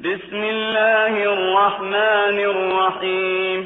بسم الله الرحمن الرحيم.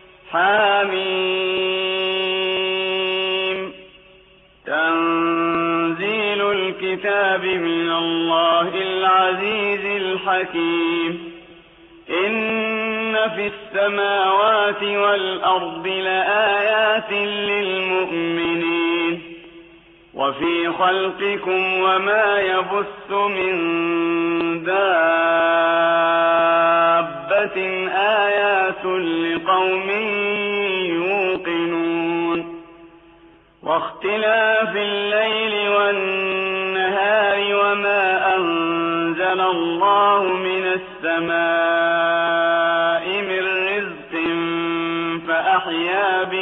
حميم. تنزيل الكتاب من الله العزيز الحكيم. إن في السماوات والأرض لآيات للمؤمنين وفي خلقكم وما يبث من دابة آيات لقوم يوقنون. واختلاف الليل والنهار وما أنزل الله من السماء من رزق فأحيا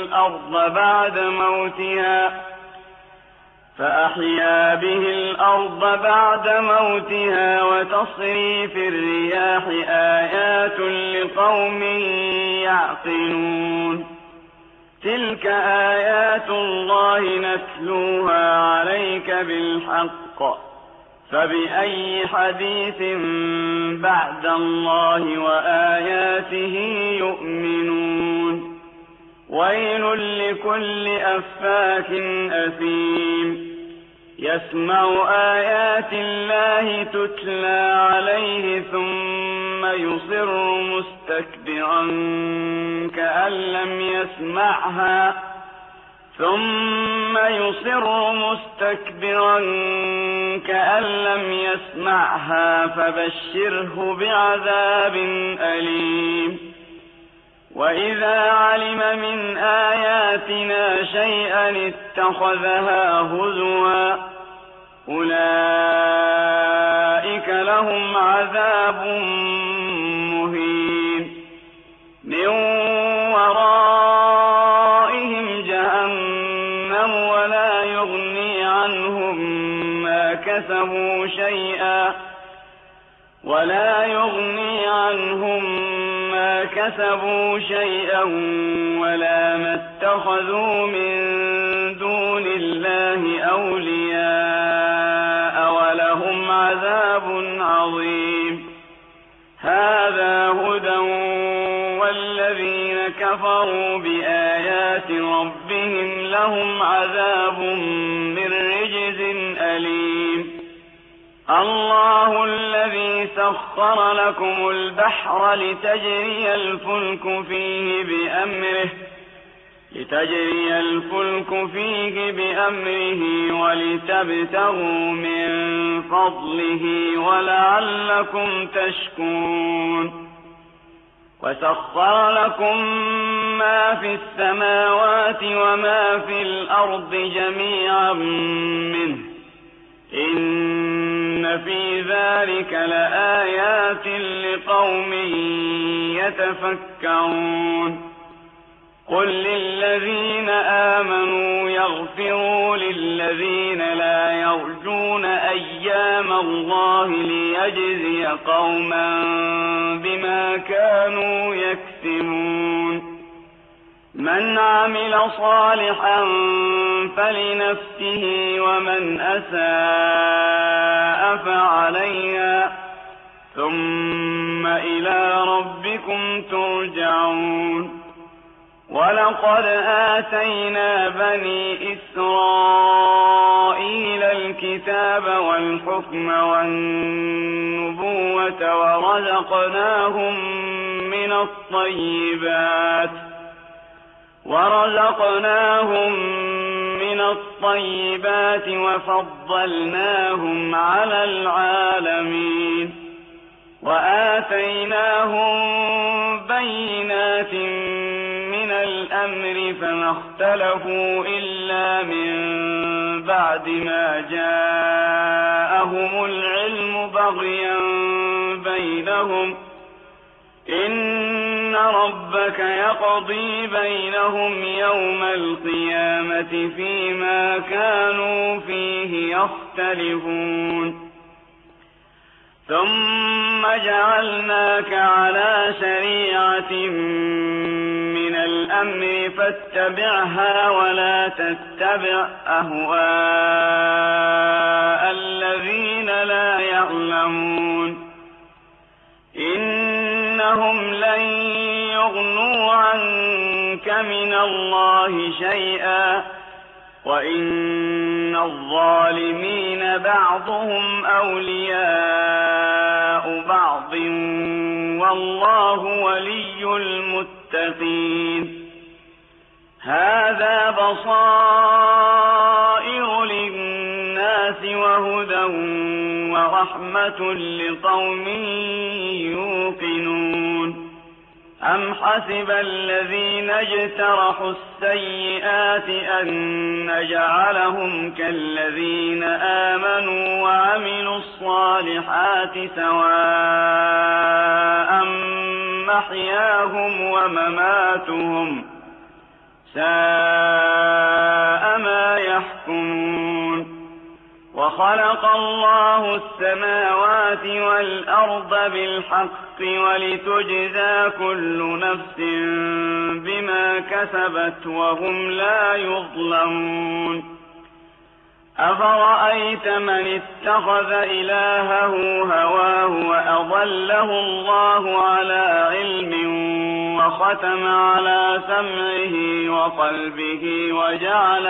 به الأرض بعد موتها وتصريف الرياح آيات لقوم يعقلون. تلك آيات الله نتلوها عليك بالحق فبأي حديث بعد الله وآياته يؤمنون. ويل لكل أفاك أثيم يسمع آيات الله تتلى عليه ثم يصر مستكبرا كأن لم يسمعها فبشره بعذاب أليم. وإذا علم من آياتنا شيئا اتخذها هزوا أولئك لهم عذاب مهين من ورائهم جهنم ولا يغني عنهم ما كسبوا شيئا ولا ما اتخذوا من دون الله أولياء ولهم عذاب عظيم. هذا هدى والذين كفروا بآيات ربهم لهم عذاب من رجز أليم. الله الذي سخر لكم البحر لتجري الفلك فيه بأمره ولتبتغوا من فضله ولعلكم تشكرون. وسخر لكم ما في السماوات وما في الأرض جميعا منه إن في ذلك لآيات لقوم يتفكرون. قل للذين آمنوا يغفروا للذين لا يرجون أيام الله ليجزي قوما بما كانوا يكسبون. من عمل صالحا فلنفسه ومن أساء فعليها ثم إلى ربكم ترجعون. ولقد آتينا بني إسرائيل الكتاب والحكم والنبوة ورزقناهم من الطيبات وفضلناهم على العالمين. وآتيناهم بينات من الأمر فما اختلفوا إلا من بعد ما جاءهم العلم بغيا بينهم. إن ربك يقضي بينهم يوم القيامة فيما كانوا فيه يختلفون. ثم جعلناك على شريعة من الأمر فاتبعها ولا تتبع أهواء الذين لا يعلمون. إنهم لن يغنوا عنك من الله شيئا وإن الظالمين بعضهم أولياء بعض والله ولي المتقين. هذا بصائر للناس وهدى ورحمة لقوم يوقنون. أم حسب الذين اجترحوا السيئات أن نجعلهم كالذين آمنوا وعملوا الصالحات سواء محياهم ومماتهم ساء ما يحكمون. وخلق الله السماوات والأرض بالحق ولتجزى كل نفس بما كسبت وهم لا يظلمون. أفرأيت من اتخذ إلهه هواه وأضله الله على علم وختم على سمعه وقلبه وجعل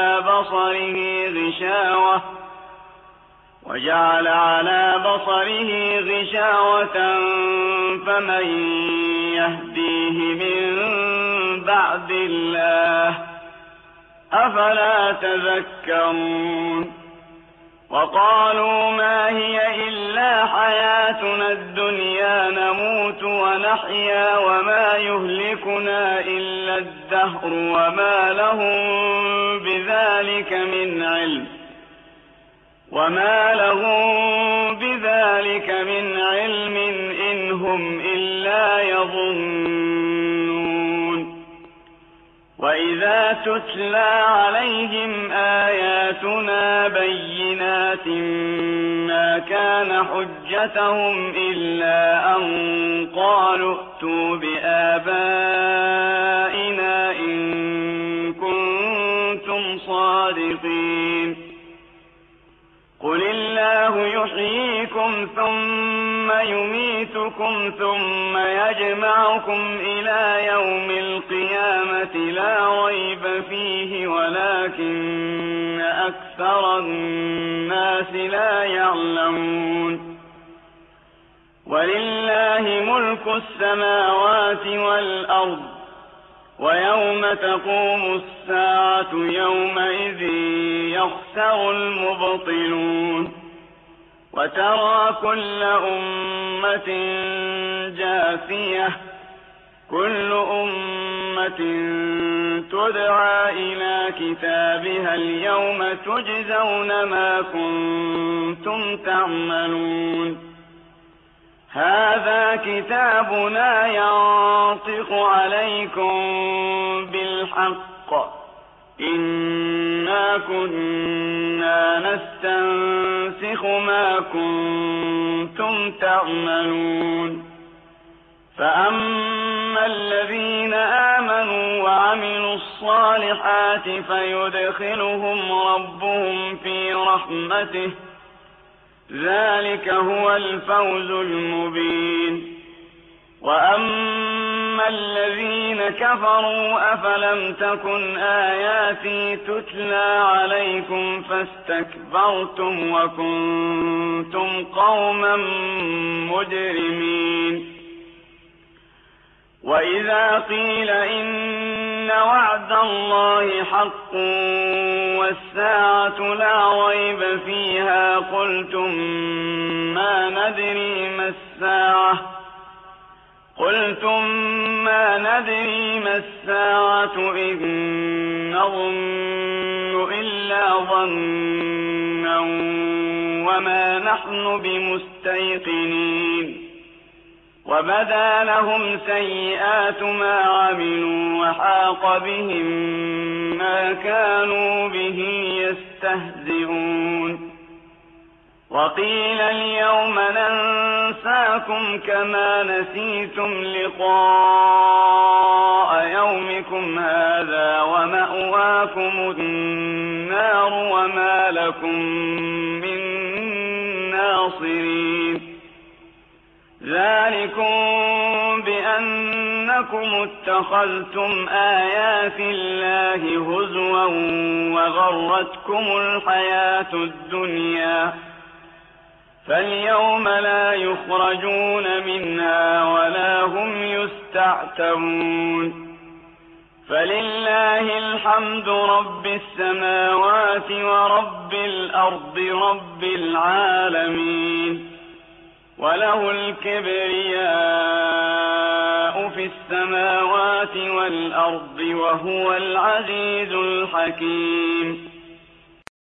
على بصره غشاوة فمن يهديه من بعد الله أفلا تذكرون. وقالوا ما هي إلا حياتنا الدنيا نموت ونحيا وما يهلكنا إلا الدهر وما لهم بذلك من علم إن هم إلا يظنون. وإذا تتلى عليهم آياتنا بينات ما كان حجتهم إلا أن قالوا ائتوا بآبائنا إن كنتم صادقين. قل الله يحييكم ثم يميتكم ثم يجمعكم إلى يوم القيامة لا ريب فيه ولكن أكثر الناس لا يعلمون. ولله ملك السماوات والأرض ويوم تقوم الساعة يومئذ يخسر المبطلون. وترى كل أمة جاثية كل أمة تدعى إلى كتابها اليوم تجزون ما كنتم تعملون. هذا كتابنا ينطق عليكم بالحق إنا كنا نستنسخ ما كنتم تعملون. فأما الذين آمنوا وعملوا الصالحات فيدخلهم ربهم في رحمته ذلك هو الفوز المبين. وأما الذين كفروا أفلم تكن آياتي تتلى عليكم فاستكبرتم وكنتم قوما مجرمين. وإذا قيل إن وعد الله حق والساعة لا ريب فيها قلتم ما ندري ما الساعة إن نظن إلا ظنا وما نحن بمستيقنين. وبدا لهم سيئات ما عملوا وحاق بهم ما كانوا به يستهزئون. وقيل اليوم ننساكم كما نسيتم لقاء يومكم هذا ومأواكم النار وما لكم من ناصرين. ذلكم أنكم اتخذتم آيات الله هزوا وغرتكم الحياة الدنيا فاليوم لا يخرجون منها ولا هم يستعتبون فلله الحمد رب السماوات ورب الأرض رب العالمين وله الكبرياء في السماوات والأرض وهو العزيز الحكيم